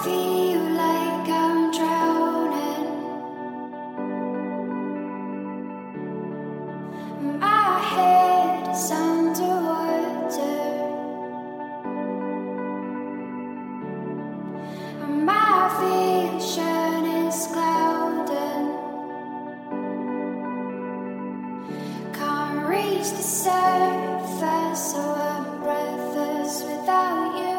feel like I'm drowning. My head is underwater. My vision is clouded. Can't reach the surface, so I'm breathless without you.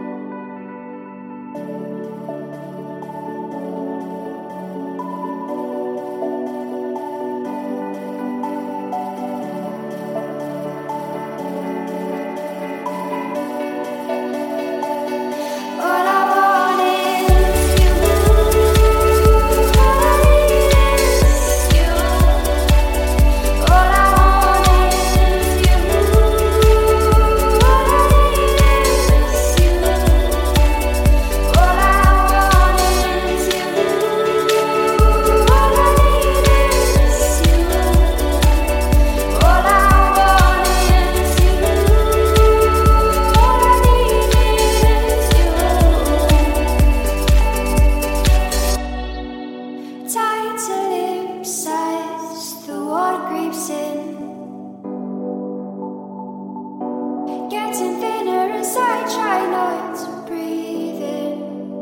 Getting thinner as I try not to breathe in.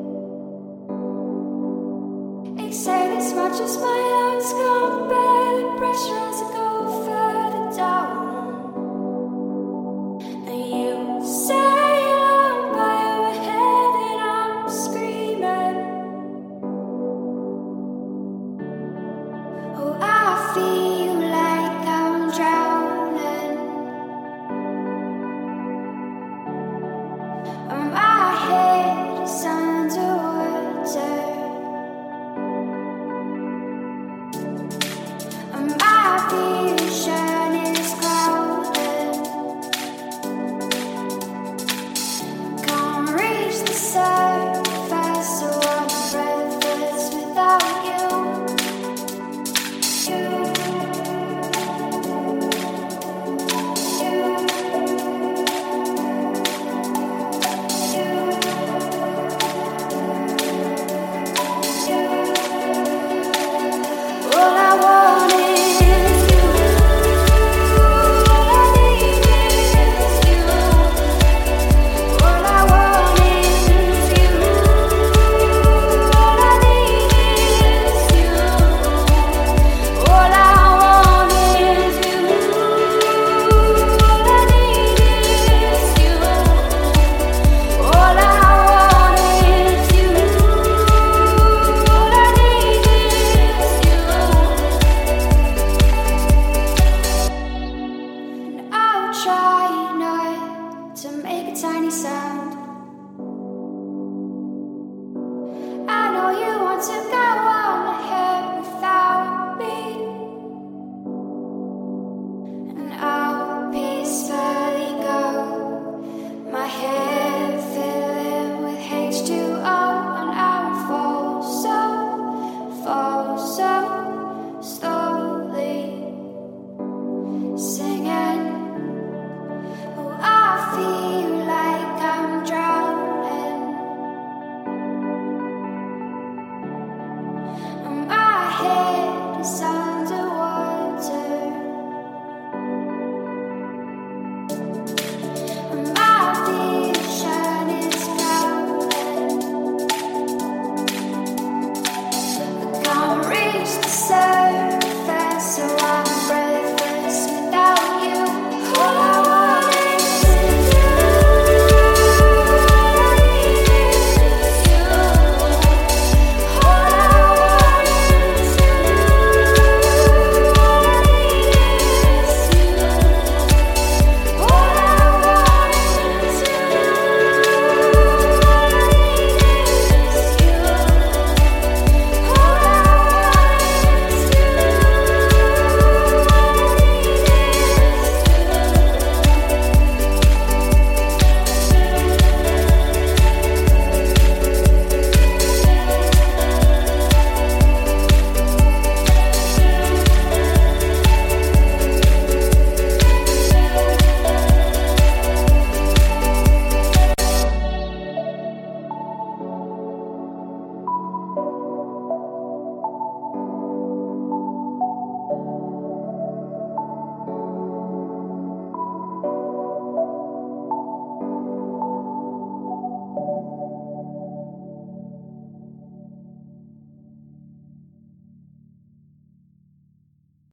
Exhale as much as my lungs can bear the pressure as I go further down. And you sail on by overhead and I'm screaming. Oh, I feel like I'm drowning. My head is underwater. My vision is clouded. Can't reach the surface, so I'm breathless without you. All I want is you. All I need is you. All I want is you. All I need is you. All I want is you. All I need is you. All I want is you. All I need is you. And I'll try not to make a tiny sound.